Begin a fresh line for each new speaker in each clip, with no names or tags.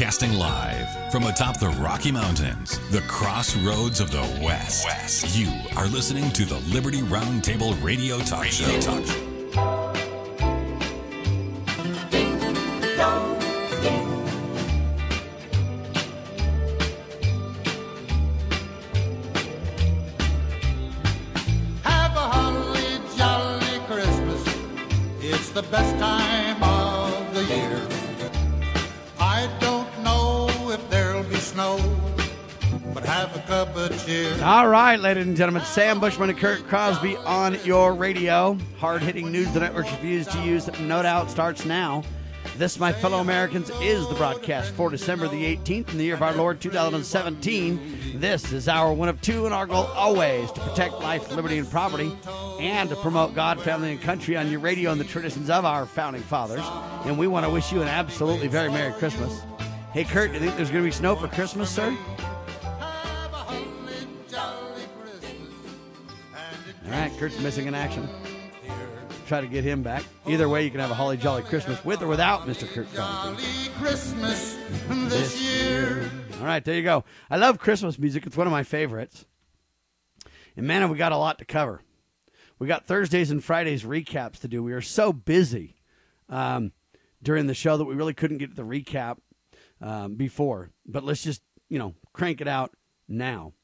Broadcasting live from atop the Rocky Mountains, the crossroads of the West. You are listening to the Liberty Roundtable Radio Talk Show.
Have a holly jolly Christmas. It's the best time of the year. I don't know if there'll be snow, but have a cup of cheer.
All right, ladies and gentlemen, Sam Bushman and Kurt Crosby on your radio. Hard-hitting news the networks refuse to use, no doubt, starts now. This, my fellow Americans, is the broadcast for December the 18th in the year of our Lord 2017. This is our one of two, and our goal always to protect life, liberty, and property, and to promote God, family, and country on your radio and the traditions of our founding fathers. And we want to wish you an absolutely very Merry Christmas. Hey, Kurt, do you think there's going to be snow for Christmas, sir? All right, Kurt's missing in action. Try to get him back. Either way, you can have a holly jolly Christmas with or without Mr. Kurt Crosby.
Christmas this year.
All right, there you go. I love Christmas music. It's one of my favorites. And man, have we got a lot to cover. We got Thursdays and Fridays recaps to do. We are so busy during the show that we really couldn't get to the recap before. But let's just, crank it out now.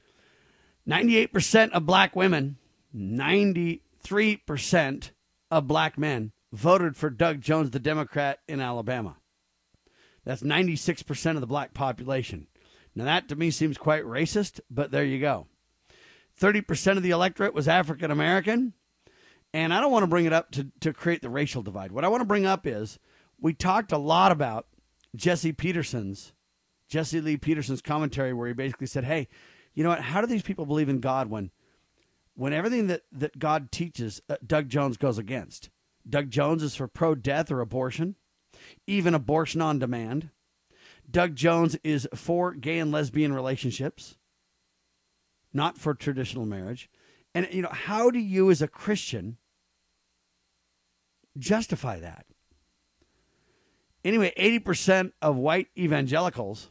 98% of black women, 93% of black men voted for Doug Jones, the Democrat in Alabama. That's 96% of the black population. Now, that to me seems quite racist, but there you go. 30% of the electorate was African American, and I don't want to bring it up to create the racial divide. What I want to bring up is we talked a lot about Jesse Lee Peterson's commentary where he basically said, hey, you know what, how do these people believe in God when everything that God teaches, Doug Jones goes against? Doug Jones is for pro-death or abortion, even abortion on demand. Doug Jones is for gay and lesbian relationships, not for traditional marriage. And, how do you as a Christian justify that? Anyway, 80% of white evangelicals,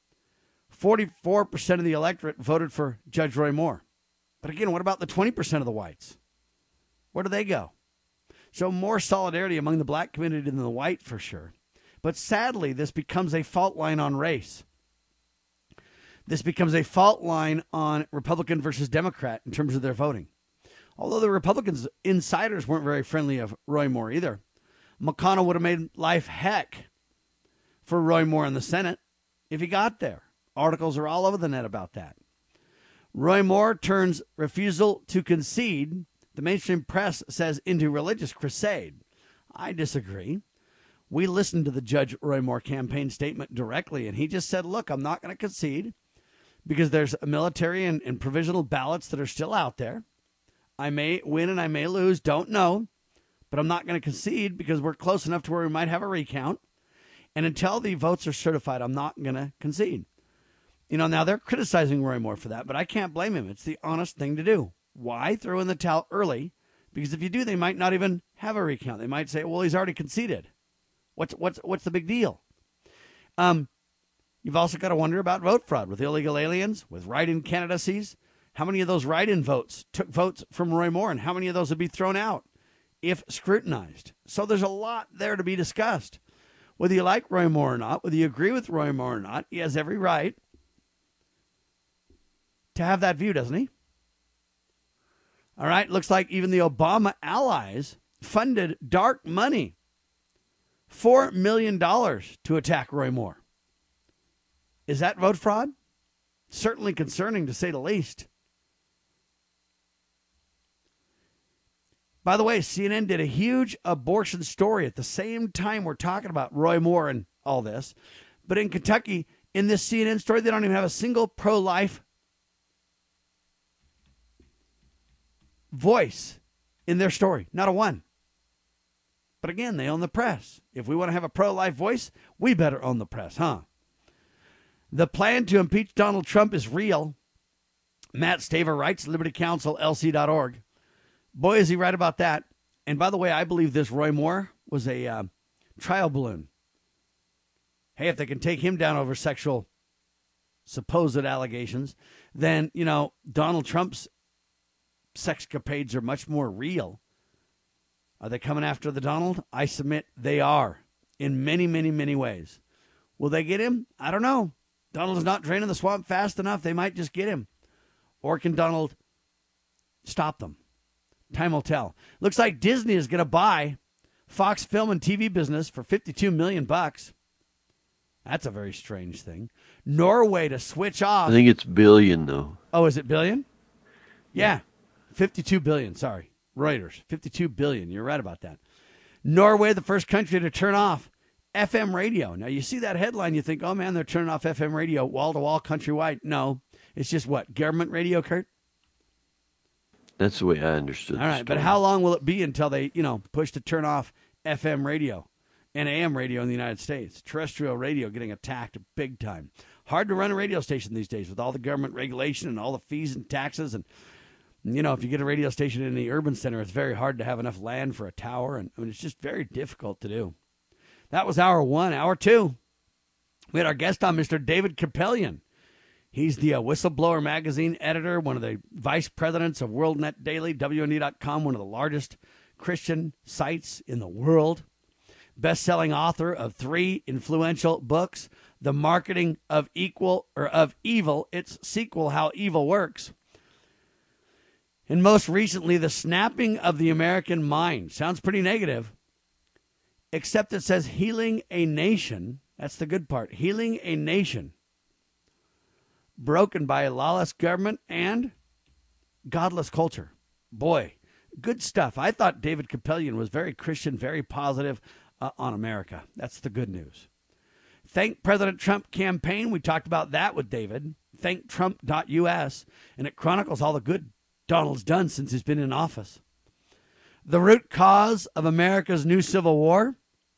44% of the electorate voted for Judge Roy Moore. But again, what about the 20% of the whites? Where do they go? So more solidarity among the black community than the white for sure. But sadly, this becomes a fault line on race. This becomes a fault line on Republican versus Democrat in terms of their voting. Although the Republicans insiders weren't very friendly of Roy Moore either. McConnell would have made life heck for Roy Moore in the Senate if he got there. Articles are all over the net about that. Roy Moore turns refusal to concede, the mainstream press says, into religious crusade. I disagree. We listened to the Judge Roy Moore campaign statement directly, and he just said, look, I'm not going to concede because there's military and provisional ballots that are still out there. I may win and I may lose, don't know, but I'm not going to concede because we're close enough to where we might have a recount. And until the votes are certified, I'm not going to concede. Now they're criticizing Roy Moore for that, but I can't blame him. It's the honest thing to do. Why throw in the towel early? Because if you do, they might not even have a recount. They might say, well, he's already conceded. What's the big deal? You've also got to wonder about vote fraud with illegal aliens, with write-in candidacies. How many of those write-in votes took votes from Roy Moore, and how many of those would be thrown out if scrutinized? So there's a lot there to be discussed. Whether you like Roy Moore or not, whether you agree with Roy Moore or not, he has every right to have that view, doesn't he? All right, looks like even the Obama allies funded dark money, $4 million to attack Roy Moore. Is that vote fraud? Certainly concerning, to say the least. By the way, CNN did a huge abortion story at the same time we're talking about Roy Moore and all this. But in Kentucky, in this CNN story, they don't even have a single pro-life voice in their story. Not a one. But again, they own the press. If we want to have a pro-life voice, we better own the press, huh? The plan to impeach Donald Trump is real. Matt Staver writes, libertycounselLC.org. Boy, is he right about that. And by the way, I believe this Roy Moore was a trial balloon. Hey, if they can take him down over sexual supposed allegations, then, Donald Trump's sexcapades are much more real. Are they coming after the Donald? I submit they are in many, many, many ways. Will they get him? I don't know. Donald's not draining the swamp fast enough. They might just get him. Or can Donald stop them? Time will tell. Looks like Disney is going to buy Fox film and TV business for $52 million. That's a very strange thing. Norway to switch off.
I think it's billion, though.
Oh, is it billion? Yeah. 52 billion. Sorry. Reuters. 52 billion. You're right about that. Norway, the first country to turn off FM radio. Now, you see that headline, you think, oh, man, they're turning off FM radio wall-to-wall countrywide. No. It's just what? Government radio, Kurt?
That's the way I understood
All right,
the
but
story.
how long will it be until they, push to turn off FM radio and AM radio in the United States? Terrestrial radio getting attacked big time. Hard to run a radio station these days with all the government regulation and all the fees and taxes. And, if you get a radio station in the urban center, it's very hard to have enough land for a tower. And it's just very difficult to do. That was hour one. Hour two, we had our guest on, Mr. David Capellion. He's the Whistleblower Magazine editor, one of the vice presidents of WorldNet Daily, WND.com, one of the largest Christian sites in the world. Best-selling author of 3 influential books, The Marketing of Evil, its sequel, How Evil Works. And most recently, The Snapping of the American Mind. Sounds pretty negative, except it says healing a nation. That's the good part. Healing a nation broken by a lawless government and godless culture. Boy, good stuff. I thought David Capellion was very Christian, very positive on America. That's the good news. Thank President Trump campaign. We talked about that with David. ThankTrump.us. And it chronicles all the good Donald's done since he's been in office. The root cause of America's new civil war.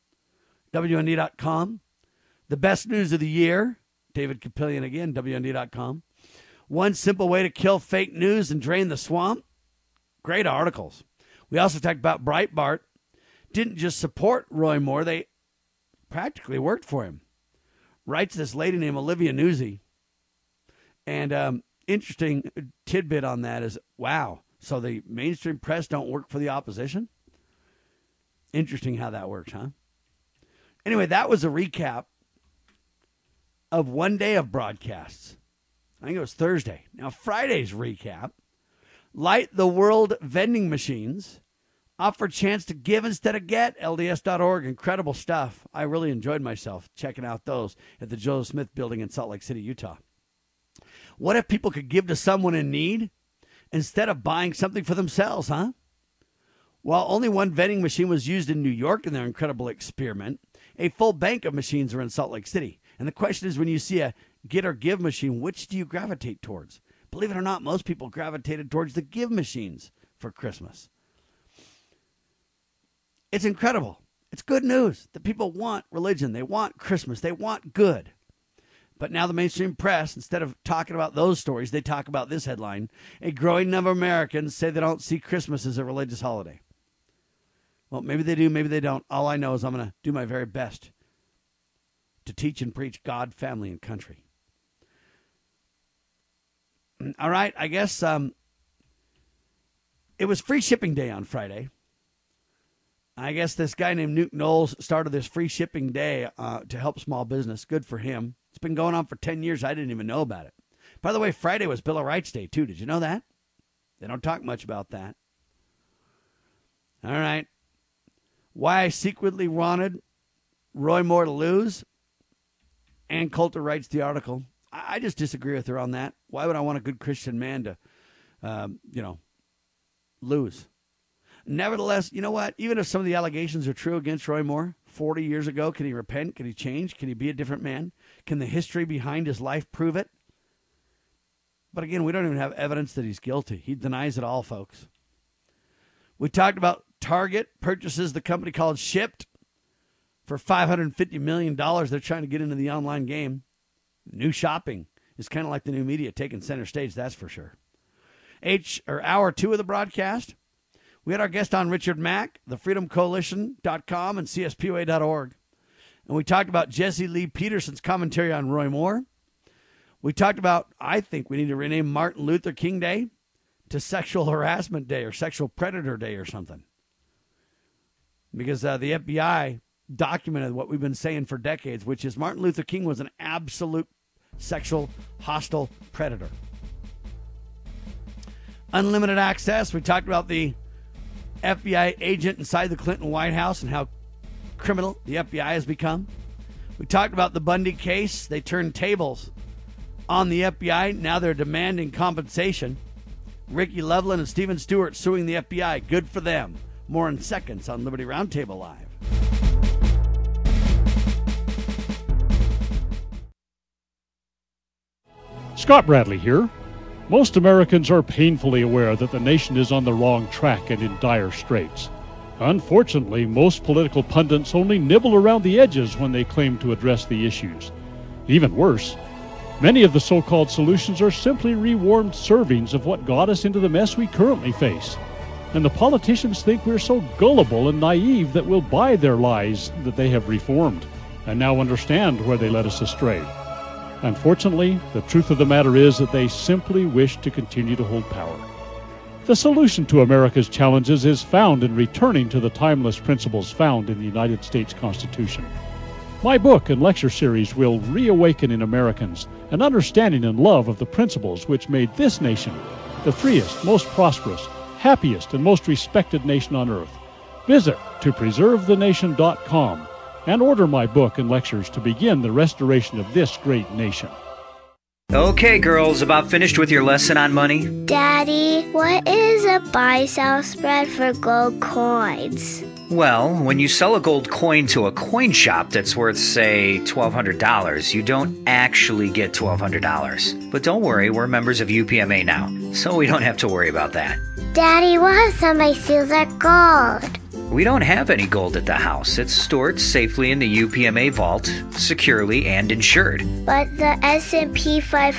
WND.com. The best news of the year. David Capellion again, WND.com. One simple way to kill fake news and drain the swamp. Great articles. We also talked about Breitbart. Didn't just support Roy Moore, they practically worked for him. Writes this lady named Olivia Nuzzi. And interesting tidbit on that is, wow, so the mainstream press don't work for the opposition? Interesting how that works, huh? Anyway, that was a recap of one day of broadcasts. I think it was Thursday. Now, Friday's recap. Light the World vending machines. Offer chance to give instead of get. LDS.org. Incredible stuff. I really enjoyed myself checking out those at the Joseph Smith Building in Salt Lake City, Utah. What if people could give to someone in need instead of buying something for themselves, huh? While only one vending machine was used in New York in their incredible experiment, a full bank of machines are in Salt Lake City. And the question is, when you see a get or give machine, which do you gravitate towards? Believe it or not, most people gravitated towards the give machines for Christmas. It's incredible. It's good news that people want religion. They want Christmas. They want good. But now the mainstream press, instead of talking about those stories, they talk about this headline. A growing number of Americans say they don't see Christmas as a religious holiday. Well, maybe they do, maybe they don't. All I know is I'm going to do my very best to teach and preach God, family, and country. All right, I guess it was free shipping day on Friday. I guess this guy named Nuke Knowles started this free shipping day to help small business. Good for him. It's been going on for 10 years. I didn't even know about it. By the way, Friday was Bill of Rights Day, too. Did you know that? They don't talk much about that. All right. Why I secretly wanted Roy Moore to lose. Ann Coulter writes the article. I just disagree with her on that. Why would I want a good Christian man to, lose? Nevertheless, you know what? Even if some of the allegations are true against Roy Moore 40 years ago, can he repent? Can he change? Can he be a different man? Can the history behind his life prove it? But again, we don't even have evidence that he's guilty. He denies it all, folks. We talked about Target purchases the company called Shipt for $550 million. They're trying to get into the online game. New shopping is kind of like the new media taking center stage, that's for sure. Hour 2 of the broadcast. We had our guest on, Richard Mack, thefreedomcoalition.com and CSPOA.org. And we talked about Jesse Lee Peterson's commentary on Roy Moore. We talked about, I think we need to rename Martin Luther King Day to Sexual Harassment Day or Sexual Predator Day or something. Because the FBI documented what we've been saying for decades, which is Martin Luther King was an absolute sexual hostile predator. Unlimited access. We talked about the FBI agent inside the Clinton White House and how criminal the FBI has become. We talked about the Bundy case. They turned tables on the FBI. Now they're demanding compensation. Ricky Loveland and Stephen Stewart suing the FBI. Good for them. More in seconds on Liberty Roundtable Live.
Scott Bradley here. Most Americans are painfully aware that the nation is on the wrong track and in dire straits. Unfortunately, most political pundits only nibble around the edges when they claim to address the issues. Even worse, many of the so-called solutions are simply rewarmed servings of what got us into the mess we currently face. And the politicians think we're so gullible and naive that we'll buy their lies that they have reformed, and now understand where they led us astray. Unfortunately, the truth of the matter is that they simply wish to continue to hold power. The solution to America's challenges is found in returning to the timeless principles found in the United States Constitution. My book and lecture series will reawaken in Americans an understanding and love of the principles which made this nation the freest, most prosperous, happiest, and most respected nation on earth. Visit topreservethenation.com and order my book and lectures to begin the restoration of this great nation.
Okay, girls, about finished with your lesson on money?
Daddy, what is a buy-sell spread for gold coins?
Well, when you sell a gold coin to a coin shop that's worth, say, $1,200, you don't actually get $1,200. But don't worry, we're members of UPMA now, so we don't have to worry about that.
Daddy, what if somebody steals our gold?
We don't have any gold at the house. It's stored safely in the UPMA vault, securely and insured.
But the S&P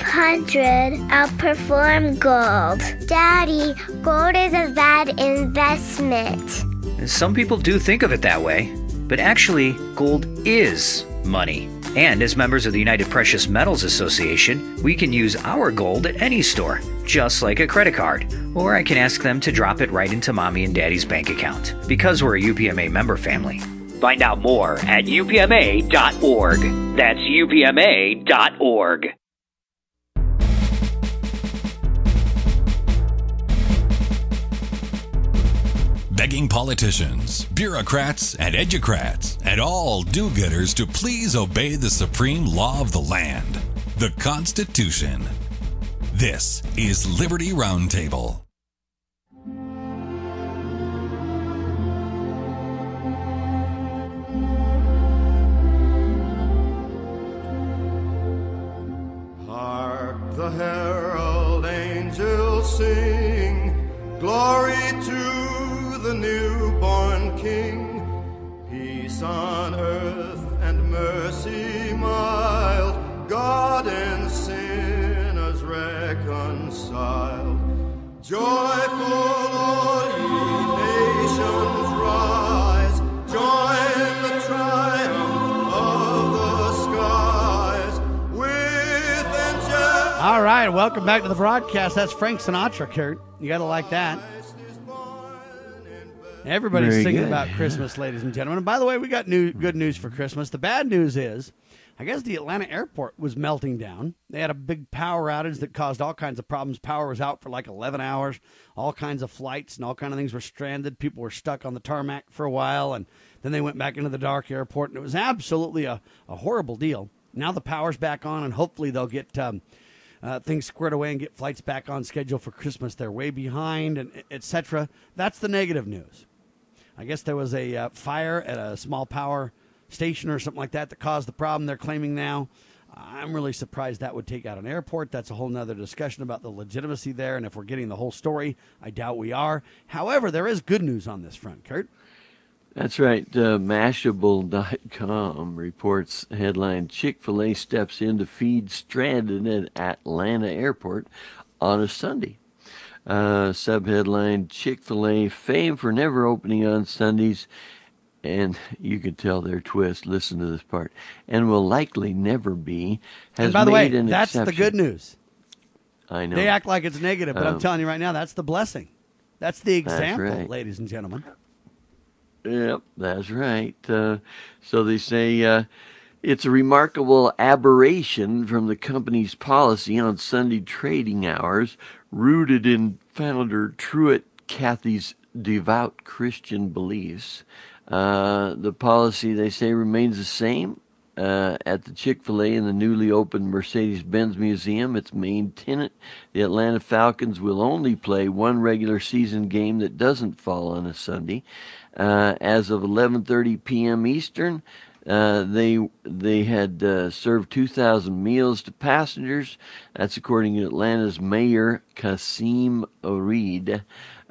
500 outperformed gold. Daddy, gold is a bad investment.
Some people do think of it that way, but actually, gold is money. And as members of the United Precious Metals Association, we can use our gold at any store, just like a credit card. Or I can ask them to drop it right into Mommy and Daddy's bank account, because we're a UPMA member family. Find out more at upma.org. That's upma.org.
Begging politicians, bureaucrats, and educrats, and all do-gooders to please obey the supreme law of the land, the Constitution. This is Liberty Roundtable.
Hark the herald angels sing, glory to the newborn King, peace on earth and mercy mild, God and sinners reconciled. Joyful all ye nations rise, join the triumph of the skies with angels.
All right, welcome back to the broadcast. That's Frank Sinatra, Kurt. You got to like that. Everybody's
Very
singing
good.
about Christmas, ladies and gentlemen. And by the way, we got good news for Christmas. The bad news is, I guess the Atlanta airport was melting down. They had a big power outage that caused all kinds of problems. Power was out for like 11 hours. All kinds of flights and all kinds of things were stranded. People were stuck on the tarmac for a while, and then they went back into the dark airport, and it was absolutely a horrible deal. Now the power's back on, and hopefully they'll get things squared away and get flights back on schedule for Christmas. They're way behind, and etc. That's the negative news. I guess there was a fire at a small power station or something like that caused the problem they're claiming now. I'm really surprised that would take out an airport. That's a whole nother discussion about the legitimacy there, and if we're getting the whole story, I doubt we are. However, there is good news on this front, Kurt.
That's right. Mashable.com reports headline, Chick-fil-A steps in to feed stranded at Atlanta airport on a Sunday. Subheadline, Chick-fil-A, famed for never opening on Sundays, and you can tell their twist. Listen to this part. And will likely never be. Has
And by the way,
made an
that's
exception.
the good news.
I know.
They act like it's negative, but I'm telling you right now, that's the blessing. That's the example,
right.
ladies and gentlemen.
Yep, that's right. So they say it's a remarkable aberration from the company's policy on Sunday trading hours, rooted in founder Truett Cathy's devout Christian beliefs. The policy, they say, remains the same. At the Chick-fil-A in the newly opened Mercedes-Benz Museum, its main tenant, the Atlanta Falcons, will only play one regular season game that doesn't fall on a Sunday. As of 11:30 p.m. Eastern, they had served 2,000 meals to passengers. That's according to Atlanta's Mayor Kasim Reed.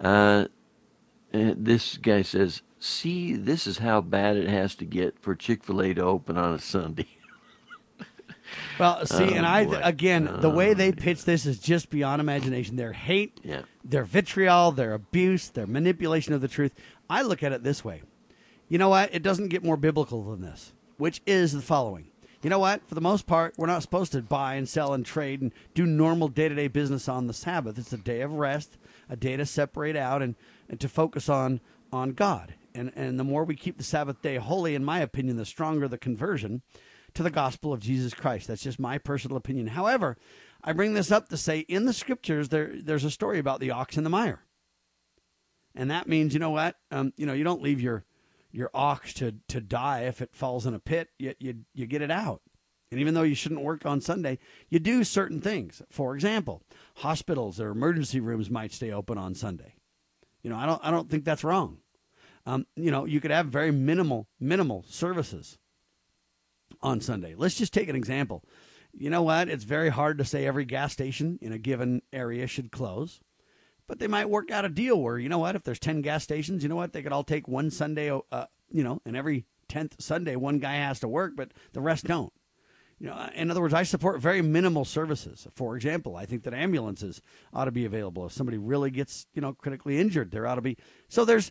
This guy says, "See, this is how bad it has to get for Chick-fil-A to open on a Sunday."
Well, see,
boy.
the way they pitch this is just beyond imagination. Their hate,
Yeah.
their vitriol, their abuse, their manipulation of the truth. I look at it this way. You know what? It doesn't get more biblical than this, which is the following. You know what? For the most part, we're not supposed to buy and sell and trade and do normal day-to-day business on the Sabbath. It's a day of rest, a day to separate out and to focus on God. And the more we keep the Sabbath day holy, in my opinion, the stronger the conversion to the gospel of Jesus Christ. That's just my personal opinion. However, I bring this up to say in the scriptures, there's a story about the ox in the mire. And that means, you know what? You don't leave your ox to die if it falls in a pit. You get it out. And even though you shouldn't work on Sunday, you do certain things. For example, hospitals or emergency rooms might stay open on Sunday. I don't think that's wrong. You could have very minimal services on Sunday. Let's just take an example. You know what? It's very hard to say every gas station in a given area should close, but they might work out a deal where, you know what, if there's 10 gas stations, you know what, they could all take one Sunday, and every 10th Sunday, one guy has to work, but the rest don't. In other words, I support very minimal services. For example, I think that ambulances ought to be available. If somebody really gets, critically injured, there ought to be. So there's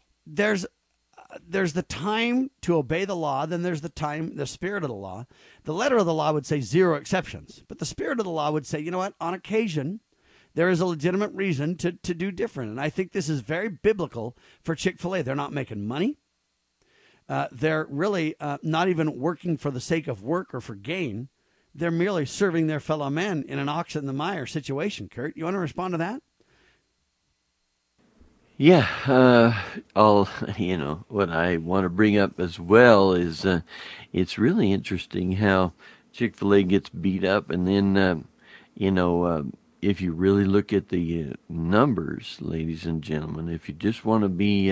the time to obey the law. Then there's the spirit of the law. The letter of the law would say 0 exceptions. But the spirit of the law would say, you know what, on occasion, there is a legitimate reason to do different. And I think this is very biblical for Chick-fil-A. They're not making money. They're really not even working for the sake of work or for gain. They're merely serving their fellow men in an ox in the mire situation. Kurt, you want to respond to that?
Yeah, what I want to bring up as well is it's really interesting how Chick-fil-A gets beat up, and then, if you really look at the numbers, ladies and gentlemen, if you just want to be,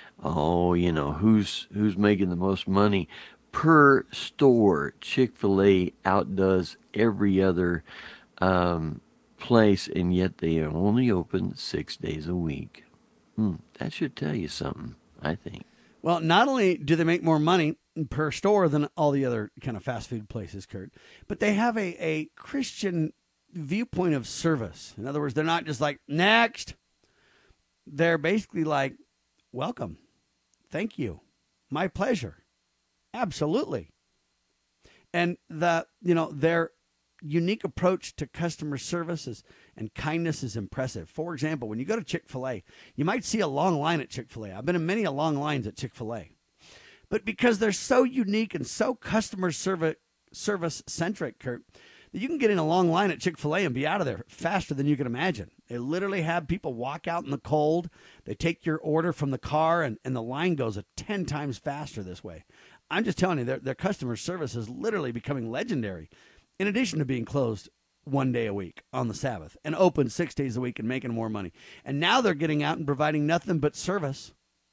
who's making the most money per store, Chick-fil-A outdoes every other place, and yet they are only open 6 days a week. That should tell you something, I think.
Well, not only do they make more money per store than all the other kind of fast food places, Kurt, but they have a Christian viewpoint of service. In other words, they're not just like, next. They're basically like, welcome. Thank you. My pleasure. Absolutely. And their unique approach to customer services and kindness is impressive. For example, when you go to Chick-fil-A, you might see a long line at Chick-fil-A. I've been in many long lines at Chick-fil-A. But because they're so unique and so customer service centric, Kurt, that you can get in a long line at Chick-fil-A and be out of there faster than you can imagine. They literally have people walk out in the cold. They take your order from the car, and the line goes 10 times faster this way. I'm just telling you, their customer service is literally becoming legendary, in addition to being closed 1 day a week on the Sabbath and open 6 days a week and making more money. And now they're getting out and providing nothing but service.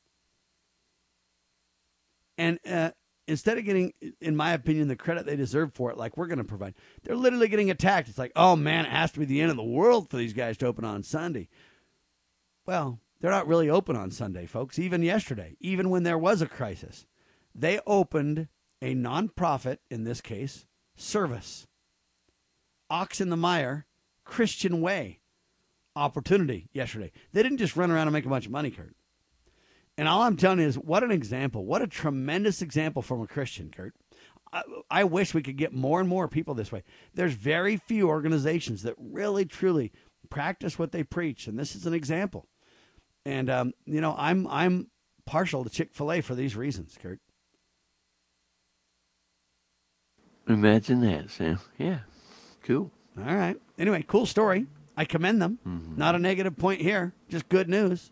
And instead of getting, in my opinion, the credit they deserve for it, like we're going to provide, they're literally getting attacked. It's like, oh, man, it has to be the end of the world for these guys to open on Sunday. Well, they're not really open on Sunday, folks. Even yesterday, even when there was a crisis, they opened a nonprofit, in this case, service. Ox in the mire, Christian way opportunity yesterday. They didn't just run around and make a bunch of money, Kurt. And all I'm telling you is, what an example. What a tremendous example from a Christian, Kurt. I wish we could get more and more people this way. There's very few organizations that really, truly practice what they preach, and this is an example. And, I'm partial to Chick-fil-A for these reasons, Kurt.
Imagine that, Sam. Yeah, cool.
All right. Anyway, cool story. I commend them. Mm-hmm. Not a negative point here, just good news.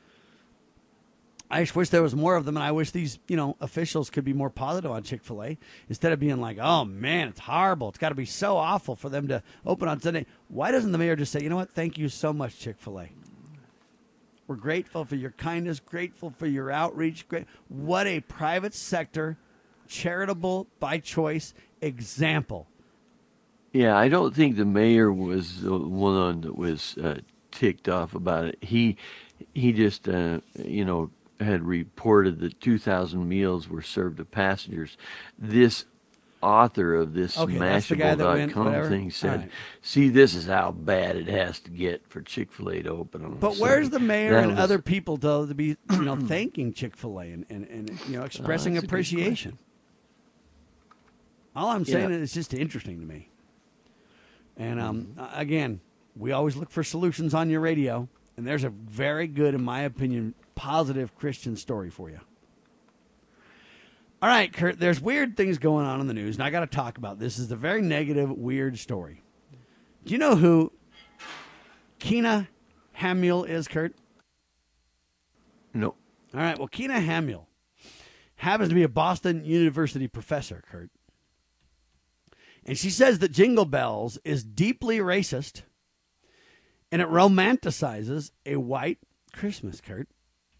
I just wish there was more of them, and I wish these, officials could be more positive on Chick-fil-A instead of being like, oh, man, it's horrible. It's got to be so awful for them to open on Sunday. Why doesn't the mayor just say, you know what, thank you so much, Chick-fil-A. We're grateful for your kindness, grateful for your outreach. What a private sector, charitable, by choice example.
Yeah, I don't think the mayor was the one that was ticked off about it. He just, had reported that 2,000 meals were served to passengers. This author of this Mashable.com thing said, right. See, this is how bad it has to get for Chick-fil-A to open on
But where's the mayor and other people to be thanking Chick-fil-A and expressing appreciation? All I'm saying is it's just interesting to me. And again, we always look for solutions on your radio, and there's a very good, in my opinion, positive Christian story for you. All right, Kurt, there's weird things going on in the news, and I got to talk about this. This is a very negative, weird story. Do you know who Kina Hamill is, Kurt?
No.
All right, well, Kina Hamill happens to be a Boston University professor, Kurt. And she says that Jingle Bells is deeply racist, and it romanticizes a white Christmas, Kurt.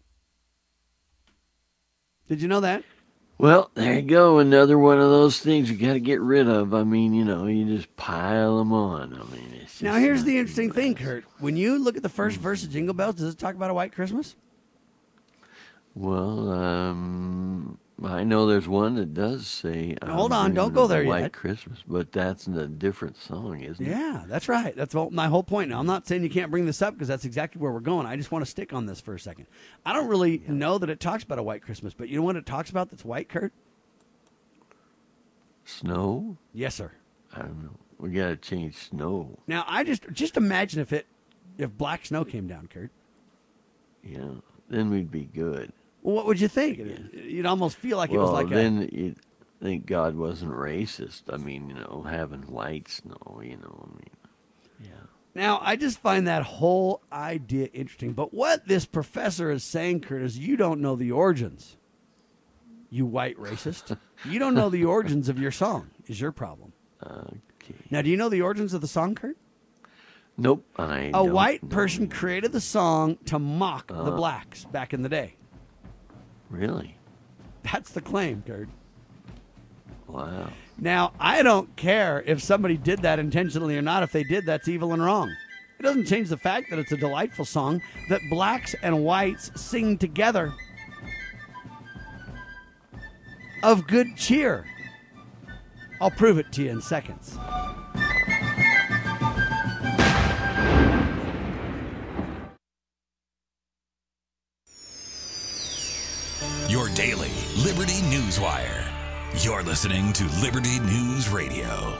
Did you know that?
Well, there you go. Another one of those things you got to get rid of. I mean, you just pile them on. I mean, it's just
now, here's the interesting thing, Kurt. When you look at the first verse of Jingle Bells, does it talk about a white Christmas?
Well, I know there's one that does say...
Hold on, don't go there
White
yet.
Christmas, but that's a different song, isn't it?
Yeah, that's right. That's my whole point. Now, I'm not saying you can't bring this up because that's exactly where we're going. I just want to stick on this for a second. I don't really know that it talks about a white Christmas, but you know what it talks about that's white, Kurt?
Snow?
Yes, sir.
I don't know. We got to change snow.
Now, I just imagine if black snow came down, Kurt.
Yeah, then we'd be good.
Well, what would you think? You'd almost feel like it was like
then you'd think God wasn't racist. I mean, having white snow, yeah.
Now, I just find that whole idea interesting. But what this professor is saying, Kurt, is you don't know the origins. You white racist. You don't know the origins of your song is your problem.
Okay.
Now, do you know the origins of the song, Kurt?
Nope.
A white person created the song to mock the blacks back in the day.
Really?
That's the claim, Kurt.
Wow.
Now, I don't care if somebody did that intentionally or not. If they did, that's evil and wrong. It doesn't change the fact that it's a delightful song that blacks and whites sing together of good cheer. I'll prove it to you in seconds.
Your daily Liberty News Wire. You're listening to Liberty News Radio.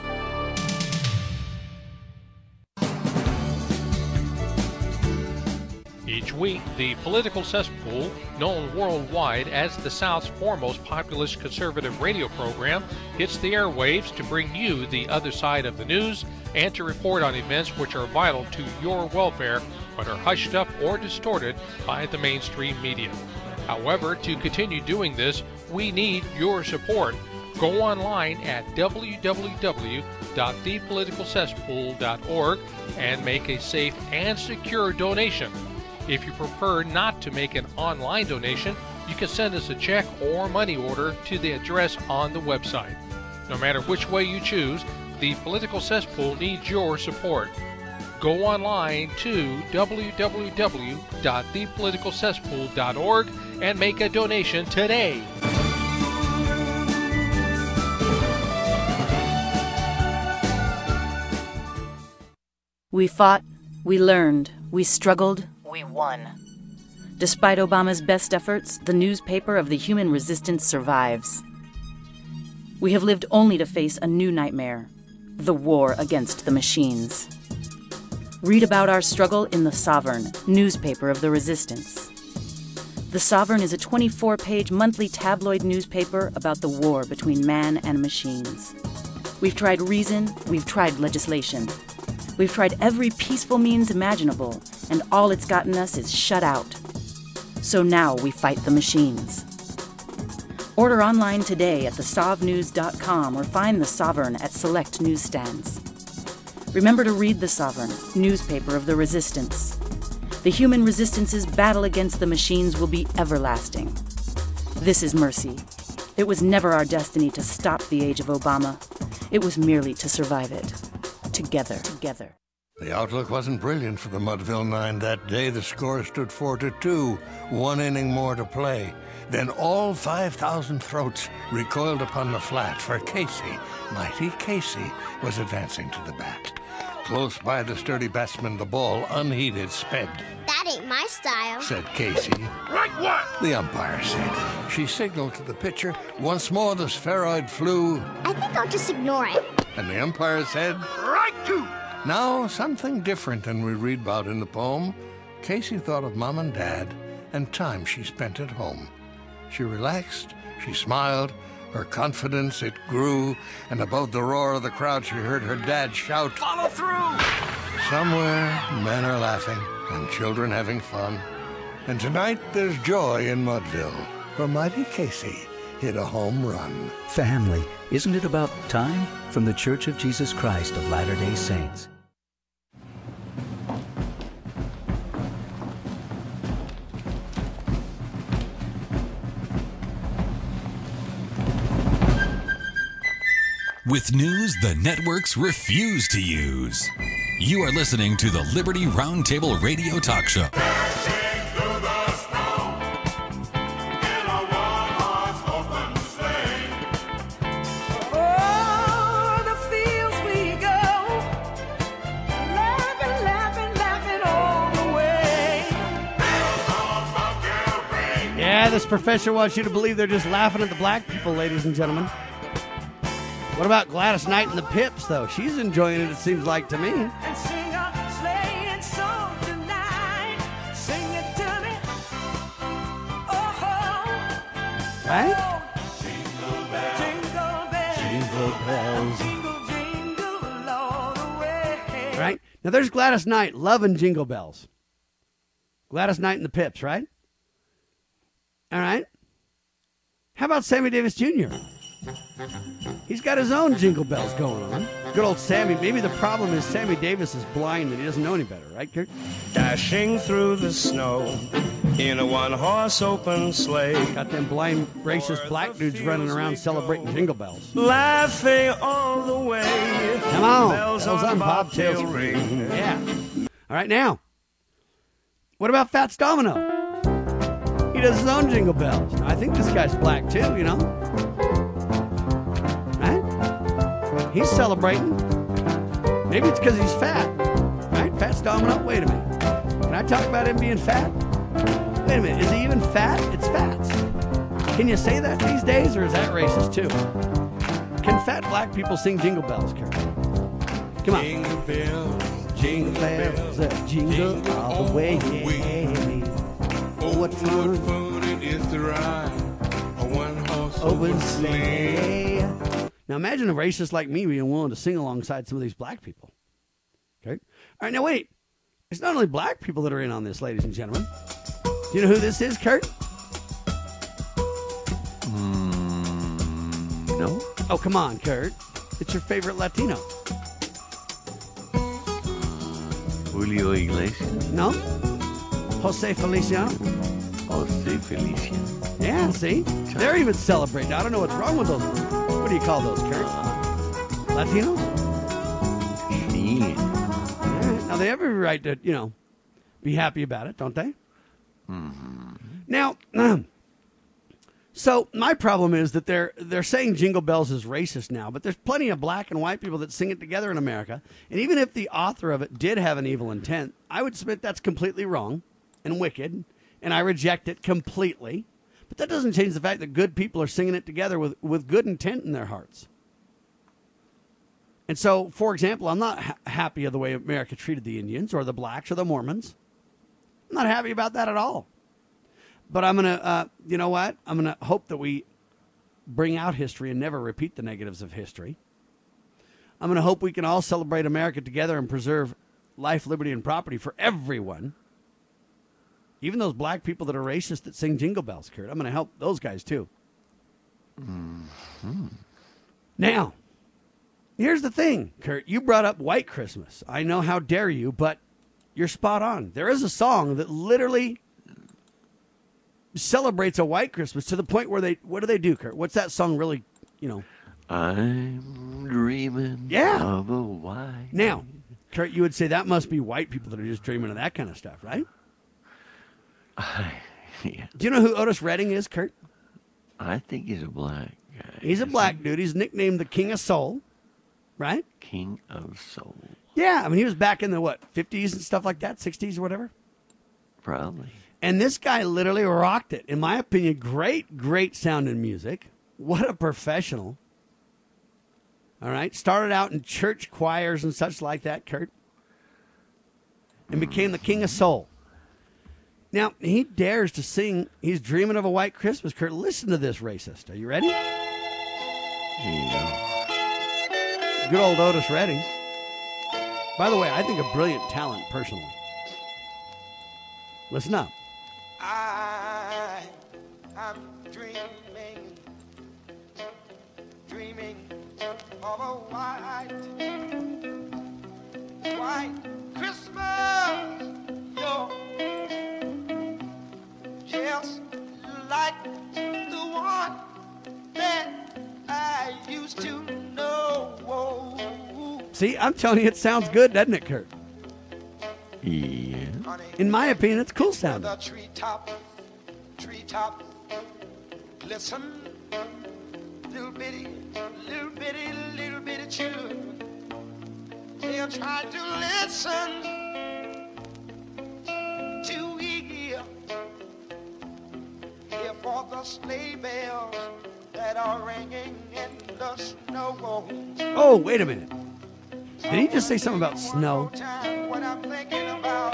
Each week, the political cesspool, known worldwide as the South's foremost populist conservative radio program, hits the airwaves to bring you the other side of the news and to report on events which are vital to your welfare but are hushed up or distorted by the mainstream media. However, to continue doing this, we need your support. Go online at www.thepoliticalcesspool.org and make a safe and secure donation. If you prefer not to make an online donation, you can send us a check or money order to the address on the website. No matter which way you choose, the Political Cesspool needs your support. Go online to www.thepoliticalcesspool.org and make a donation today.
We fought, we learned, we struggled, we won. Despite Obama's best efforts, the newspaper of the human resistance survives. We have lived only to face a new nightmare, the war against the machines. Read about our struggle in The Sovereign, newspaper of the resistance. The Sovereign is a 24-page monthly tabloid newspaper about the war between man and machines. We've tried reason, we've tried legislation. We've tried every peaceful means imaginable, and all it's gotten us is shut out. So now we fight the machines. Order online today at thesovnews.com or find The Sovereign at select newsstands. Remember to read The Sovereign, newspaper of the resistance. The human resistance's battle against the machines will be everlasting. This is Mercy. It was never our destiny to stop the age of Obama. It was merely to survive it. Together.
The outlook wasn't brilliant for the Mudville Nine that day. The score stood 4-2, 1 inning more to play. Then all 5,000 throats recoiled upon the flat, for Casey, mighty Casey, was advancing to the bat. Close by the sturdy batsman, the ball, unheeded, sped.
That ain't my style,
said Casey.
Right what?
The umpire said. She signaled to the pitcher. Once more the spheroid flew.
I think I'll just ignore it.
And the umpire said,
Right too.
Now, something different than we read about in the poem. Casey thought of Mom and Dad and time she spent at home. She relaxed, she smiled, her confidence, it grew, and above the roar of the crowd she heard her dad shout,
Follow through!
Somewhere, men are laughing and children having fun. And tonight there's joy in Mudville, for mighty Casey hit a home run.
Family, isn't it about time? From the Church of Jesus Christ of Latter-day Saints.
With news the networks refuse to use. You are listening to the Liberty Roundtable Radio Talk Show.
Yeah, this professor wants you to believe they're just laughing at the black people, ladies and gentlemen. What about Gladys Knight and the Pips, though? She's enjoying it seems like to me.
And sing a sleighing song tonight. Sing it to me. Oh,
Right?
jingle bells,
Jingle bells.
jingle, jingle all the way.
Right? Now, there's Gladys Knight loving Jingle Bells. Gladys Knight and the Pips, right? All right. How about Sammy Davis Jr.? He's got his own Jingle Bells going on. Good old Sammy. Maybe the problem is Sammy Davis is blind and he doesn't know any better, right, Kurt?
Dashing through the snow in a one-horse open sleigh.
Got them blind, racist black dudes running around celebrating Jingle Bells.
Laughing all the way.
Come on.
Bells on
Bobtail's
ring.
Yeah. All right, now. What about Fats Domino? He does his own Jingle Bells. Now, I think this guy's black too, you know? Right? He's celebrating. Maybe it's because he's fat. Right? Fats Domino? Wait a minute. Can I talk about him being fat? Wait a minute. Is he even fat? It's Fats. Can you say that these days, or is that racist too? Can fat black people sing Jingle Bells, Kurt? Come on.
Jingle bells,
Jingle bells, jingle all the way.
Oh,
what fun
it is to ride a one-horse
open sleigh. Now imagine a racist like me being willing to sing alongside some of these black people. Okay? All right, now wait. It's not only black people that are in on this, ladies and gentlemen. Do you know who this is, Kurt?
No.
Oh, come on, Kurt. It's your favorite Latino.
Julio Iglesias.
No? Jose Feliciano.
Jose Feliciano.
Yeah, see? They're even celebrating. I don't know what's wrong with those. What do you call those, Kurt? Latinos?
Yeah.
All right. Now, they have every right to, you know, be happy about it, don't they?
Mm-hmm.
Now, so my problem is that they're saying Jingle Bells is racist now, but there's plenty of black and white people that sing it together in America. And even if the author of it did have an evil intent, I would submit that's completely wrong and wicked and I reject it completely. But that doesn't change the fact that good people are singing it together with good intent in their hearts. And so, for example, I'm not happy of the way America treated the Indians or the blacks or the Mormons. I'm not happy about that at all. But I'm going to, you know what? I'm going to hope that we bring out history and never repeat the negatives of history. I'm going to hope we can all celebrate America together and preserve life, liberty, and property for everyone. Even those black people that are racist that sing Jingle Bells, Kurt. I'm going to help those guys, too.
Mm-hmm.
Now, here's the thing, Kurt. You brought up White Christmas. I know, how dare you, but you're spot on. There is a song that literally celebrates a White Christmas to the point where what do they do, Kurt? What's that song really, you know?
I'm dreaming of a white.
Now, Kurt, you would say that must be white people that are just dreaming of that kind of stuff, right?
Yeah.
Do you know who Otis Redding is, Kurt?
I think he's a black guy.
He's a black dude. He's nicknamed the King of Soul, right?
King of Soul.
Yeah, I mean, he was back in the, 50s and stuff like that, 60s or whatever?
Probably.
And this guy literally rocked it. In my opinion, great sounding music. What a professional. All right. Started out in church choirs and such like that, Kurt. And became the King of Soul. Now, he dares to sing He's Dreaming of a White Christmas, Kurt. Listen to this, racist. Are you ready?
Yeah.
Good old Otis Redding. By the way, I think a brilliant talent, personally. Listen up.
I'm dreaming of a white Christmas. You're just like the one that I used to know.
See, I'm telling you, it sounds good, doesn't it, Kurt?
Yeah.
In my opinion, it's cool sounding.
The treetop, listen, little bitty children. They're trying to listen to hear for the sleigh bells that are ringing in the snow.
Oh, wait a minute. Did he just say something about snow?
What I'm thinking about,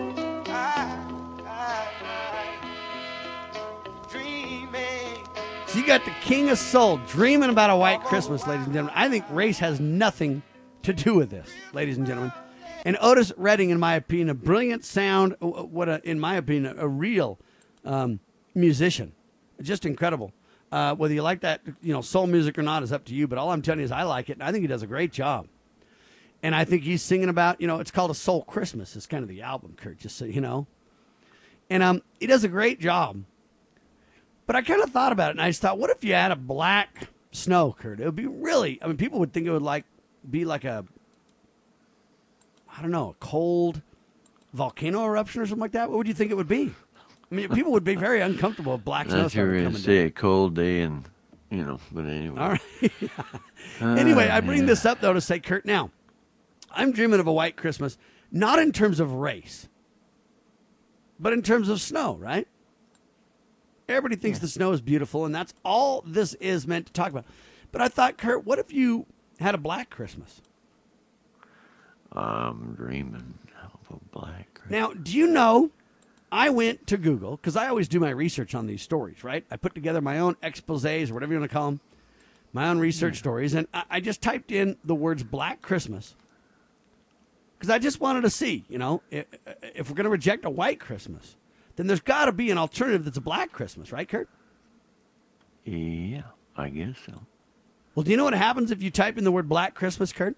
dreaming.
So you got the King of Soul dreaming about a white Christmas, ladies and gentlemen. I think race has nothing to do with this, ladies and gentlemen. And Otis Redding, in my opinion, a brilliant sound, in my opinion, a real musician. Just incredible. Whether you like that, soul music or not is up to you. But all I'm telling you is I like it, and I think he does a great job. And I think he's singing about, it's called A Soul Christmas. It's kind of the album, Kurt, just so you know. And he does a great job. But I kind of thought about it, and I just thought, what if you had a black snow, Kurt? It would be really, people would think it would be like a cold volcano eruption or something like that. What would you think it would be? I mean, people would be very uncomfortable if black snow started coming down.
Say a cold day and, but anyway.
All right. Anyway, I bring this up, though, to say, Kurt, now, I'm dreaming of a white Christmas, not in terms of race, but in terms of snow, right? Everybody thinks the snow is beautiful, and that's all this is meant to talk about. But I thought, Kurt, what if you had a black Christmas?
I'm dreaming of a black Christmas.
Now, do you know, I went to Google, because I always do my research on these stories, right? I put together my own exposés, or whatever you want to call them, my own research stories, and I just typed in the words Black Christmas, because I just wanted to see, if we're going to reject a white Christmas, then there's got to be an alternative that's a black Christmas, right, Kurt?
Yeah, I guess so.
Well, do you know what happens if you type in the word Black Christmas, Kurt?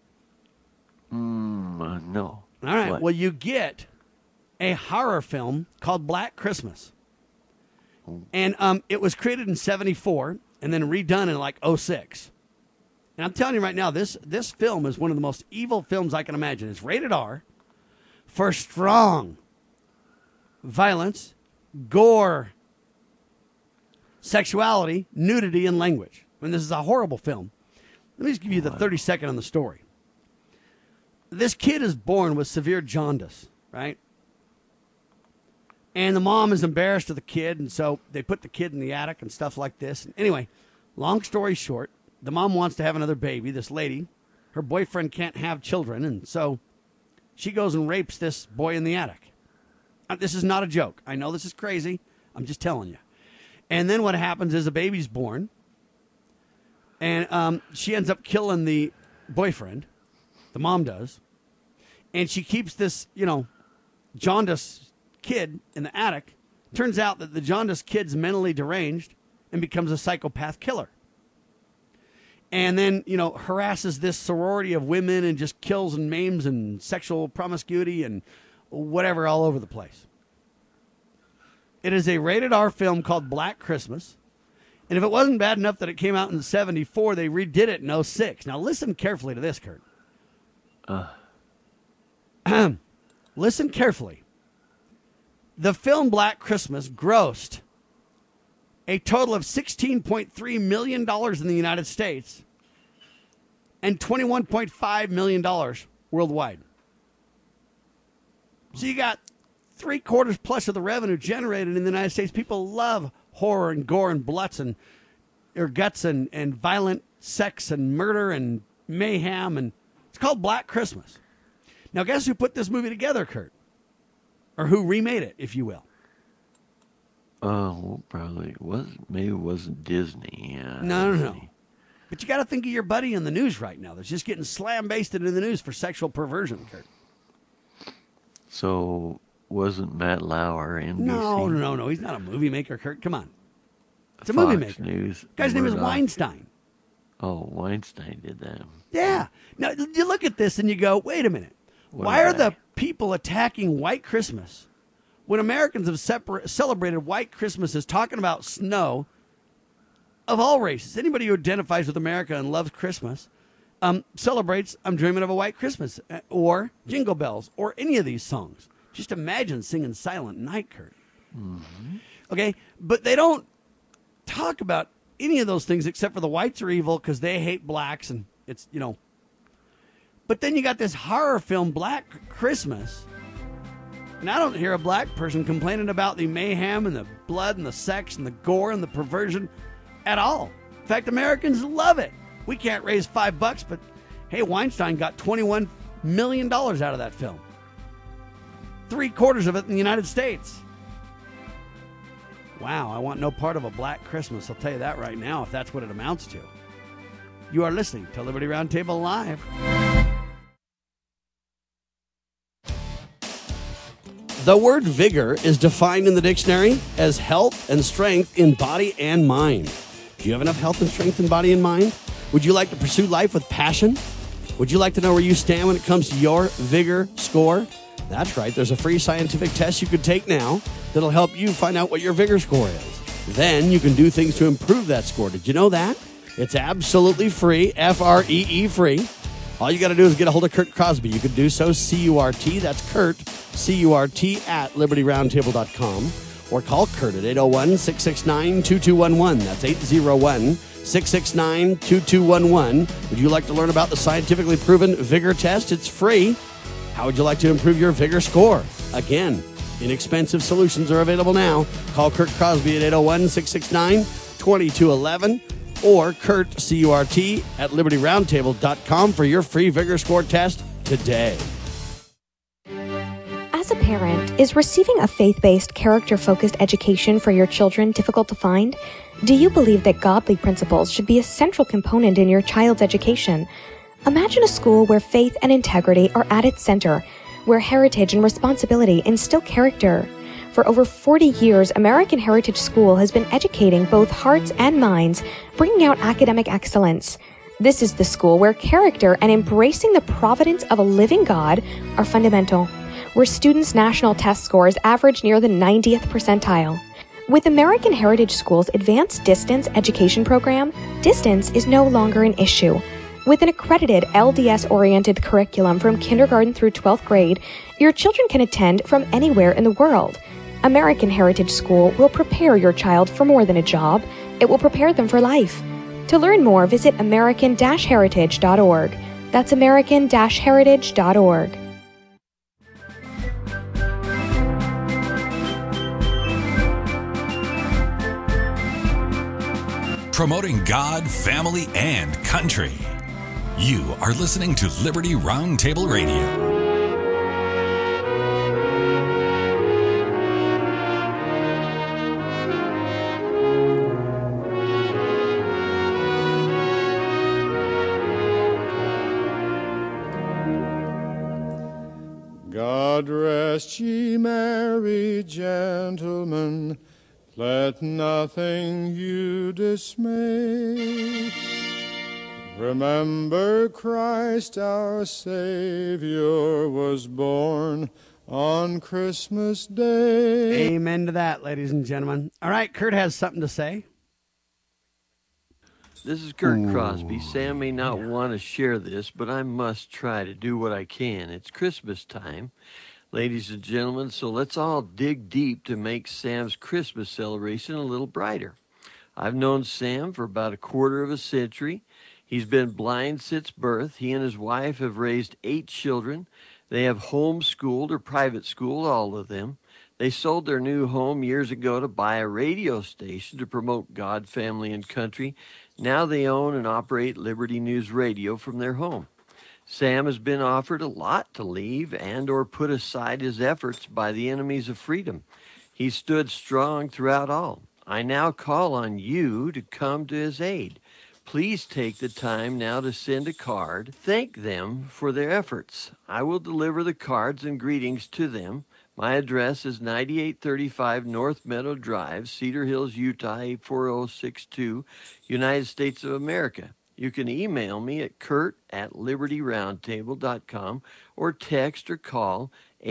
No.
All right.
What?
Well, you get a horror film called Black Christmas. And it was created in 1974 and then redone in 2006. And I'm telling you right now, this film is one of the most evil films I can imagine. It's rated R for strong violence, gore, sexuality, nudity, and language. I mean, this is a horrible film. Let me just give you the 30-second on the story. This kid is born with severe jaundice, right? And the mom is embarrassed of the kid, and so they put the kid in the attic and stuff like this. And anyway, long story short, the mom wants to have another baby, this lady. Her boyfriend can't have children, and so she goes and rapes this boy in the attic. This is not a joke. I know this is crazy. I'm just telling you. And then what happens is a baby's born, and she ends up killing the boyfriend. The mom does. And she keeps this, jaundiced kid in the attic. Turns out that the jaundiced kid's mentally deranged and becomes a psychopath killer. And then, harasses this sorority of women and just kills and maims and sexual promiscuity and whatever all over the place. It is a rated R film called Black Christmas. And if it wasn't bad enough that it came out in 1974, they redid it in 2006. Now listen carefully to this, Kurt. Listen carefully. The film Black Christmas grossed a total of $16.3 million in the United States and $21.5 million worldwide. So you got 3/4 plus of the revenue generated in the United States. People love horror and gore and guts and violent sex and murder and mayhem, and it's called Black Christmas. Now, guess who put this movie together, Kurt? Or who remade it, if you will?
Oh, probably maybe it wasn't Disney.
No. But you got to think of your buddy in the news right now that's just getting slam-basted in the news for sexual perversion, Kurt.
So, wasn't Matt Lauer NBC?
No. He's not a movie maker, Kurt. Come on. It's a movie maker.
News.
Guy's name is Weinstein.
Oh, Weinstein did that.
Yeah. Now, you look at this and you go, wait a minute. Why are the people attacking White Christmas when Americans have celebrated White Christmases talking about snow of all races? Anybody who identifies with America and loves Christmas celebrates I'm Dreaming of a White Christmas or Jingle Bells or any of these songs. Just imagine singing Silent Night, Kurt.
Mm-hmm.
Okay, but they don't talk about any of those things except for the whites are evil because they hate blacks and it's, But then you got this horror film, Black Christmas, and I don't hear a black person complaining about the mayhem and the blood and the sex and the gore and the perversion at all. In fact, Americans love it. We can't raise $5, but hey, Weinstein got $21 million out of that film. 3/4 of it in the United States. Wow, I want no part of a Black Christmas. I'll tell you that right now, if that's what it amounts to. You are listening to Liberty Roundtable Live. The word vigor is defined in the dictionary as health and strength in body and mind. Do you have enough health and strength in body and mind? Would you like to pursue life with passion? Would you like to know where you stand when it comes to your vigor score? That's right. There's a free scientific test you could take now that'll help you find out what your vigor score is. Then you can do things to improve that score. Did you know that? It's absolutely free, Free free. All you got to do is get a hold of Kurt Crosby. You could do so, C-U-R-T, that's Kurt, C-U-R-T, at libertyroundtable.com. Or call Kurt at 801-669-2211. That's 801-669-2211. Would you like to learn about the scientifically proven vigor test? It's free. How would you like to improve your vigor score? Again, inexpensive solutions are available now. Call Kurt Crosby at 801-669-2211. Or Kurt, C-U-R-T, at libertyroundtable.com for your free vigor score test today.
As a parent, is receiving a faith-based, character-focused education for your children difficult to find? Do you believe that godly principles should be a central component in your child's education? Imagine a school where faith and integrity are at its center, where heritage and responsibility instill character. For over 40 years, American Heritage School has been educating both hearts and minds, bringing out academic excellence. This is the school where character and embracing the providence of a living God are fundamental, where students' national test scores average near the 90th percentile. With American Heritage School's advanced distance education program, distance is no longer an issue. With an accredited LDS-oriented curriculum from kindergarten through 12th grade, your children can attend from anywhere in the world. American Heritage School will prepare your child for more than a job. It will prepare them for life. To learn more, visit american-heritage.org. That's american-heritage.org.
promoting God, family, and country. You are listening to Liberty Roundtable Radio.
God rest ye merry gentlemen, let nothing you dismay. Remember Christ our Savior was born on Christmas Day.
Amen to that, ladies and gentlemen. All right, Kurt has something to say.
This is Kurt Crosby. Sam may not want to share this, but I must try to do what I can. It's Christmas time, ladies and gentlemen, so let's all dig deep to make Sam's Christmas celebration a little brighter. I've known Sam for about a quarter of a century. He's been blind since birth. He and his wife have raised 8 children. They have homeschooled or private schooled all of them. They sold their new home years ago to buy a radio station to promote God, family, and country. Now they own and operate Liberty News Radio from their home. Sam has been offered a lot to leave and or put aside his efforts by the enemies of freedom. He stood strong throughout all. I now call on you to come to his aid. Please take the time now to send a card. Thank them for their efforts. I will deliver the cards and greetings to them. My address is 9835 North Meadow Drive, Cedar Hills, Utah, 84062, United States of America. You can email me at kurt@libertyroundtable.com or text or call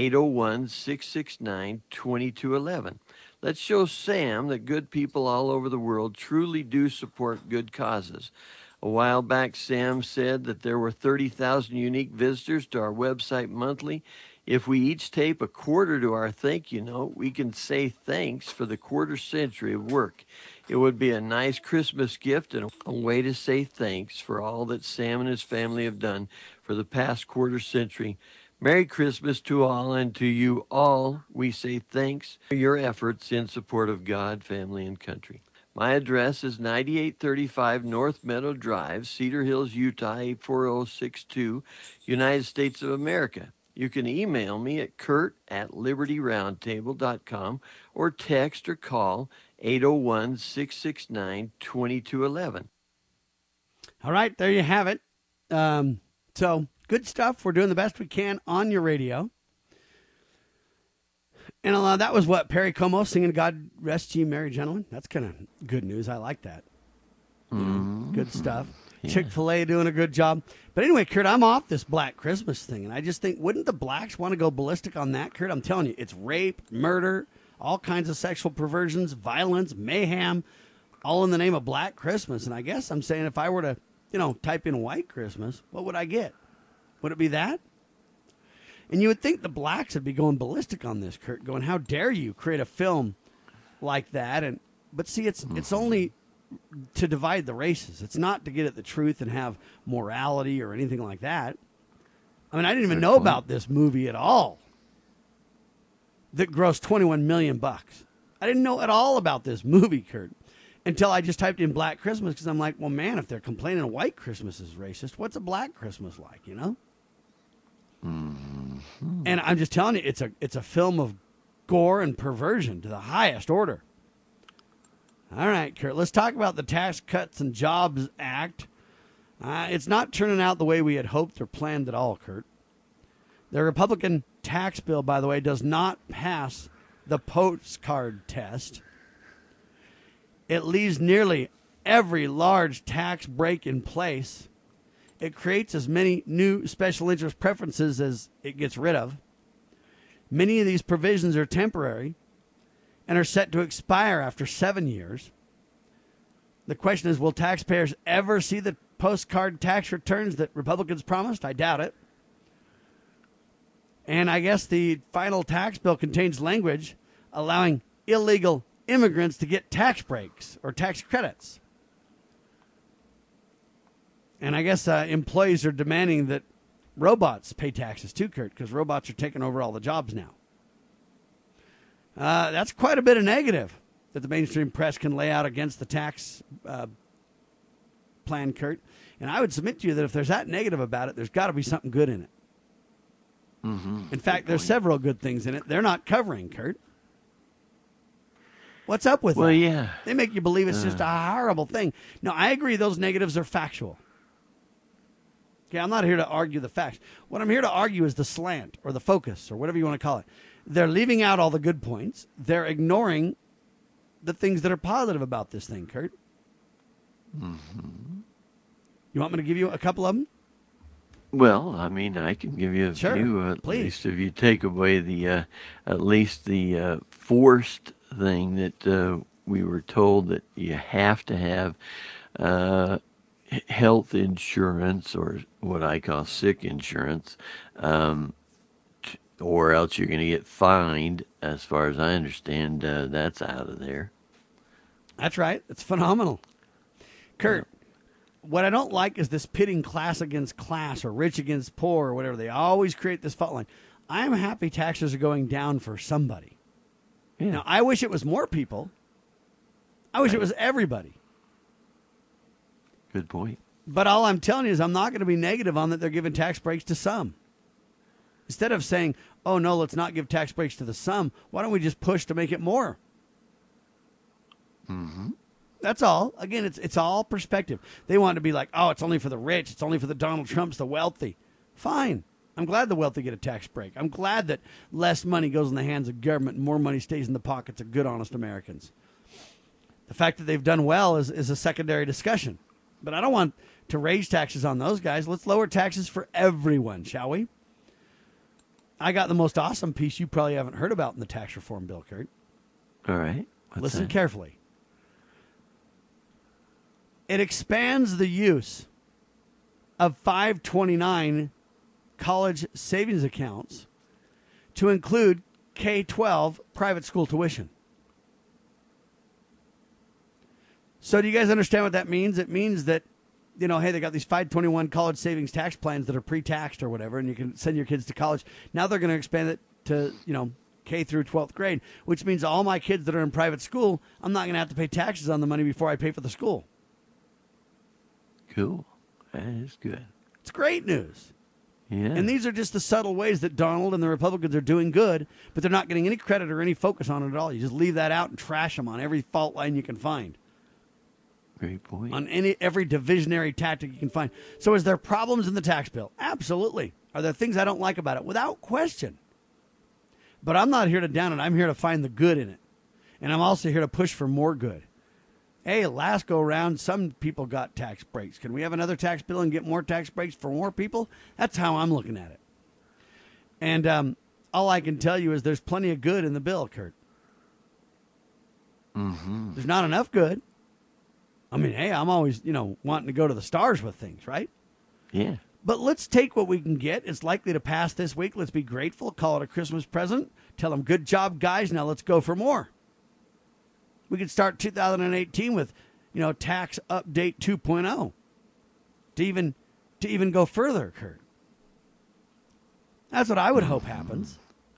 801-669-2211. Let's show Sam that good people all over the world truly do support good causes. A while back, Sam said that there were 30,000 unique visitors to our website monthly. If we each tape a quarter to our thank you note, we can say thanks for the quarter century of work. It would be a nice Christmas gift and a way to say thanks for all that Sam and his family have done for the past quarter century. Merry Christmas to all, and to you all, we say thanks for your efforts in support of God, family, and country. My address is 9835 North Meadow Drive, Cedar Hills, Utah, 84062, United States of America. You can email me at kurt@libertyroundtable.com or text or call 801-669-2211.
All right, there you have it. So, good stuff. We're doing the best we can on your radio. And that was what, Perry Como singing God Rest Ye Merry Gentlemen? That's kind of good news. I like that. Good stuff. Yeah. Chick-fil-A doing a good job. But anyway, Kurt, I'm off this Black Christmas thing. And I just think, wouldn't the blacks want to go ballistic on that, Kurt? I'm telling you, it's rape, murder, all kinds of sexual perversions, violence, mayhem, all in the name of Black Christmas. And I guess I'm saying if I were to, type in White Christmas, what would I get? Would it be that? And you would think the blacks would be going ballistic on this, Kurt, going, how dare you create a film like that? But see, it's only to divide the races. It's not to get at the truth and have morality or anything like that. I mean, I didn't even know about this movie at all that grossed $21 million. I didn't know at all about this movie, Kurt, until I just typed in Black Christmas, because I'm like, well, man, if they're complaining White Christmas is racist, what's a Black Christmas like, And I'm just telling you, it's a film of gore and perversion to the highest order. All right, Kurt, let's talk about the Tax Cuts and Jobs Act. It's not turning out the way we had hoped or planned at all, Kurt. The Republican tax bill, by the way, does not pass the postcard test. It leaves nearly every large tax break in place. It creates as many new special interest preferences as it gets rid of. Many of these provisions are temporary and are set to expire after 7 years. The question is, will taxpayers ever see the postcard tax returns that Republicans promised? I doubt it. And I guess the final tax bill contains language allowing illegal immigrants to get tax breaks or tax credits. And I guess employees are demanding that robots pay taxes too, Kurt, because robots are taking over all the jobs now. That's quite a bit of negative that the mainstream press can lay out against the tax plan, Kurt. And I would submit to you that if there's that negative about it, there's got to be something good in it. In fact, there's several good things in it they're not covering, Kurt. What's up with that?
Well, yeah.
They make you believe it's just a horrible thing. No, I agree those negatives are factual. Okay, I'm not here to argue the facts. What I'm here to argue is the slant or the focus or whatever you want to call it. They're leaving out all the good points. They're ignoring the things that are positive about this thing, Kurt. You want me to give you a couple of them?
Well, I mean, I can give you a few, at least if you take away the, at least the forced thing that we were told that you have to have health insurance, or what I call sick insurance, or else you're going to get fined. As far as I understand, that's out of there.
That's right. It's phenomenal. Kurt, what I don't like is this pitting class against class or rich against poor or whatever. They always create this fault line. I am happy taxes are going down for somebody.
Yeah.
Now, I wish it was more people. I wish it was everybody.
Good point.
But all I'm telling you is I'm not going to be negative on that they're giving tax breaks to some. Instead of saying, oh, no, let's not give tax breaks to the some, why don't we just push to make it more? That's all. Again, it's all perspective. They want to be like, oh, it's only for the rich. It's only for the Donald Trumps, the wealthy. Fine. I'm glad the wealthy get a tax break. I'm glad that less money goes in the hands of government and more money stays in the pockets of good, honest Americans. The fact that they've done well is a secondary discussion. But I don't want to raise taxes on those guys. Let's lower taxes for everyone, shall we? I got the most awesome piece you probably haven't heard about in the tax reform bill, Kurt.
All right.
Listen carefully. It expands the use of 529 college savings accounts to include K-12 private school tuition. So do you guys understand what that means? It means that, you know, hey, they got these 521 college savings tax plans that are pre-taxed or whatever, and you can send your kids to college. Now they're going to expand it to, you know, K through 12th grade, which means all my kids that are in private school, I'm not going to have to pay taxes on the money before I pay for the school.
Cool. That is good.
It's great news.
Yeah.
And these are just the subtle ways that Donald and the Republicans are doing good, but they're not getting any credit or any focus on it at all. You just leave that out and trash them on every fault line you can find.
Great point.
On every divisionary tactic you can find. So is there problems in the tax bill? Absolutely. Are there things I don't like about it? Without question. But I'm not here to down it. I'm here to find the good in it. And I'm also here to push for more good. Hey, last go around, some people got tax breaks. Can we have another tax bill and get more tax breaks for more people? That's how I'm looking at it. And all I can tell you is there's plenty of good in the bill, Kurt. There's not enough good. I mean, hey, I'm always, you know, wanting to go to the stars with things, right?
Yeah.
But let's take what we can get. It's likely to pass this week. Let's be grateful. Call it a Christmas present. Tell them, good job, guys. Now let's go for more. We could start 2018 with, you know, tax update 2.0 to even go further, Kurt. That's what I would hope happens.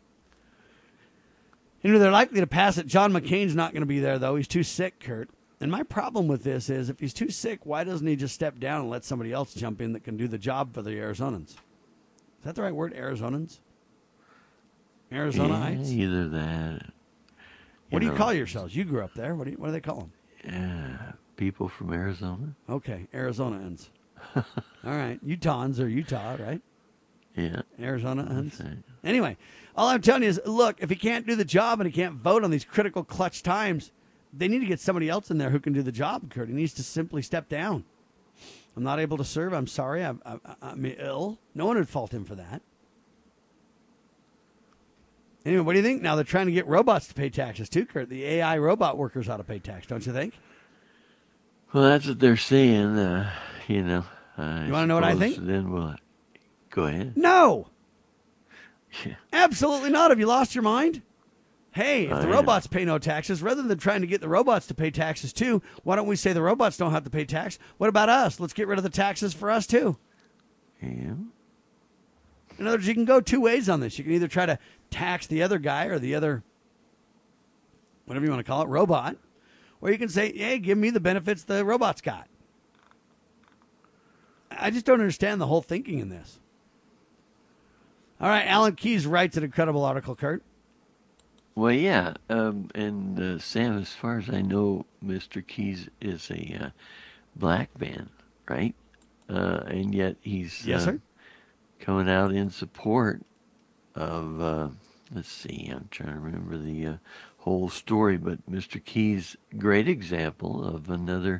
You know, they're likely to pass it. John McCain's not going to be there, though. He's too sick, Kurt. And my problem with this is if he's too sick, why doesn't he just step down and let somebody else jump in that can do the job for the Arizonans? Is that the right word, Arizonans? Arizonaites?
Yeah, either that.
What do you call yourselves? You grew up there. What do they call
them? People from Arizona.
Okay, Arizonaans. All right, Utahns are Utah, right?
Yeah.
Arizonaans. Right. Anyway, all I'm telling you is, look, if he can't do the job and he can't vote on these critical clutch times, they need to get somebody else in there who can do the job, Kurt. He needs to simply step down. I'm not able to serve. I'm sorry. I'm ill. No one would fault him for that. Anyway, what do you think? Now they're trying to get robots to pay taxes too, Kurt. The AI robot workers ought to pay tax, don't you think?
Well, that's what they're saying. You know.
You want to know what I think?
Then we'll go ahead.
No.
Yeah.
Absolutely not. Have you lost your mind? Hey, if the robots pay no taxes, rather than trying to get the robots to pay taxes too, why don't we say the robots don't have to pay tax? What about us? Let's get rid of the taxes for us too.
Yeah.
In other words, you can go two ways on this. You can either try to tax the other guy or the other, whatever you want to call it, robot, or you can say, hey, give me the benefits the robots got. I just don't understand the whole thinking in this. All right, Alan Keyes writes an incredible article, Kurt.
Well, yeah, and Sam, as far as I know, Mr. Keyes is a black man, right? And yet he's
yes, sir?
Coming out in support of, let's see, I'm trying to remember the whole story, but Mr. Keyes, great example of another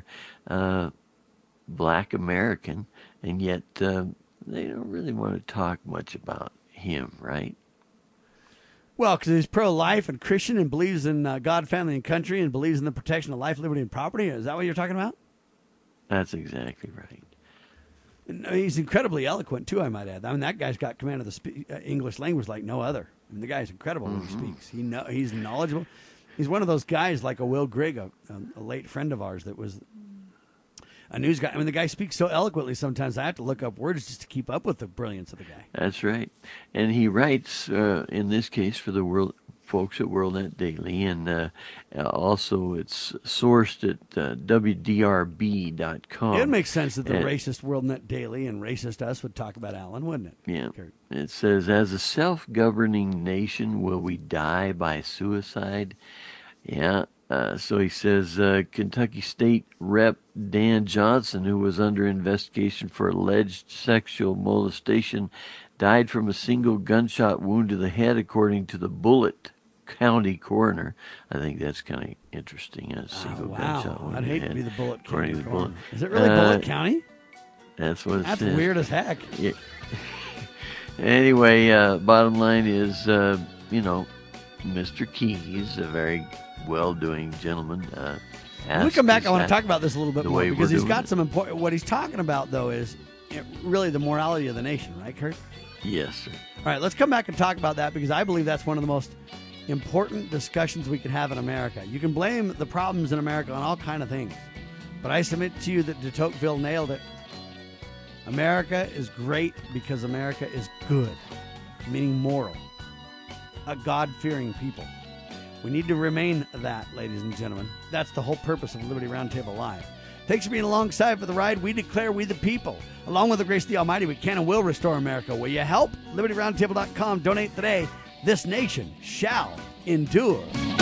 black American, and yet they don't really want to talk much about him, right?
Well, because he's pro-life and Christian and believes in God, family, and country, and believes in the protection of life, liberty, and property. Is that what you're talking about?
That's exactly right.
And he's incredibly eloquent, too, I might add. I mean, that guy's got command of the English language like no other. I mean, the guy's incredible when he speaks. He's knowledgeable. He's one of those guys like a Will Grigg, a late friend of ours that was a news guy. I mean, the guy speaks so eloquently sometimes I have to look up words just to keep up with the brilliance of the guy.
That's right. And he writes, in this case, for the folks at WorldNet Daily, and also it's sourced at WDRB.com.
It makes sense that the racist WorldNet Daily and racist us would talk about Alan, wouldn't it?
Yeah. Kurt? It says, as a self-governing nation, will we die by suicide? Yeah. So he says Kentucky State Rep Dan Johnson, who was under investigation for alleged sexual molestation, died from a single gunshot wound to the head, according to the Bullitt County coroner. I think that's kind of interesting. A single gunshot wound.
I'd
to
hate
the
to
head,
be the Bullitt
according
County
to the
coroner.
Bullitt.
Is it really Bullitt County?
That's what it says.
That's weird as heck.
Yeah. Anyway, bottom line is, Mr. Keyes, a very well-doing gentleman.
When we come back, I want to talk about this a little bit more because he's got
it.
some important. What he's talking about, though, is really the morality of the nation, right, Kurt?
Yes, sir.
All right, let's come back and talk about that because I believe that's one of the most important discussions we can have in America. You can blame the problems in America on all kind of things, but I submit to you that de Tocqueville nailed it. America is great because America is good, meaning moral, a God-fearing people. We need to remain that, ladies and gentlemen. That's the whole purpose of Liberty Roundtable Live. Thanks for being alongside for the ride. We declare we the people. Along with the grace of the Almighty, we can and will restore America. Will you help? LibertyRoundtable.com. Donate today. This nation shall endure.